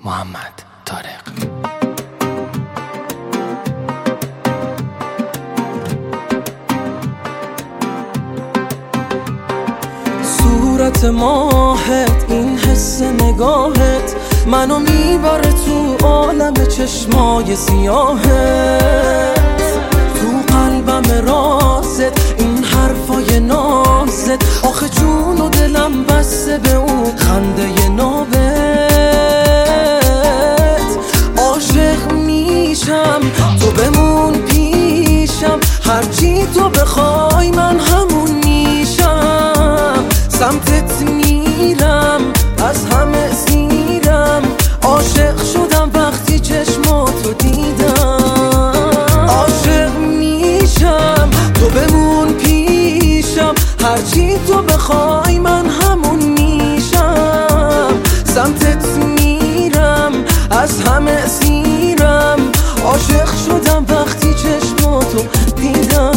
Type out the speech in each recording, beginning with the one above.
محمد طارق. صورت ماهت، این حس نگاهت منو میبره تو عالم چشمای سیاهت، تو قلبم رازت، این حرفای نازت، آخه جون و دلم بسته به اون خنده نابت. عاشق میشم تو بمون پیشم، هرچی تو بخوای من همون میشم، سمتت میرم از همه سیرم، عاشق شدم وقتی چشماتو دیدم. عاشق میشم تو بمون پیشم، هرچی تو بخوای من همون میشم، سمتت میرم از همه سیرم، عاشق شدم وقتی چشماتو دیدم.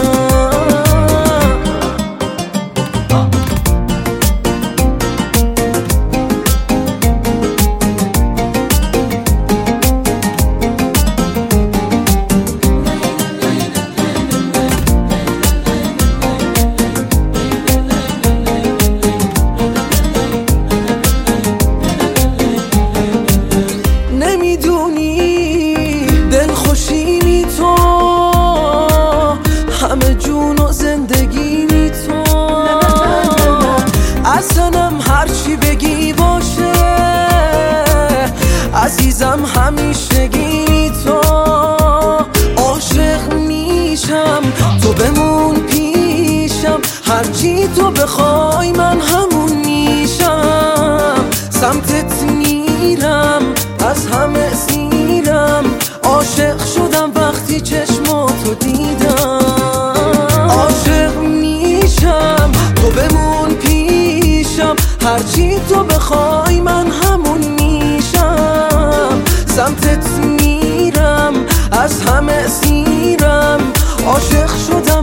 خوشیمی تو همه جون و زندگیمی تو، اصلاًم هرچی بگی باشه عزیزم، همیشگی تو. عاشق میشم تو بمون پیشم، هرچی تو بخوای من همون میشم، سمتت میرم از همه سیرم، عاشق شدم وقتی چشماتو دیدم. عاشق میشم تو بمون پیشم، هرچی تو بخوای من همون میشم، سمتت میرم از همه سیرم، عاشق شدم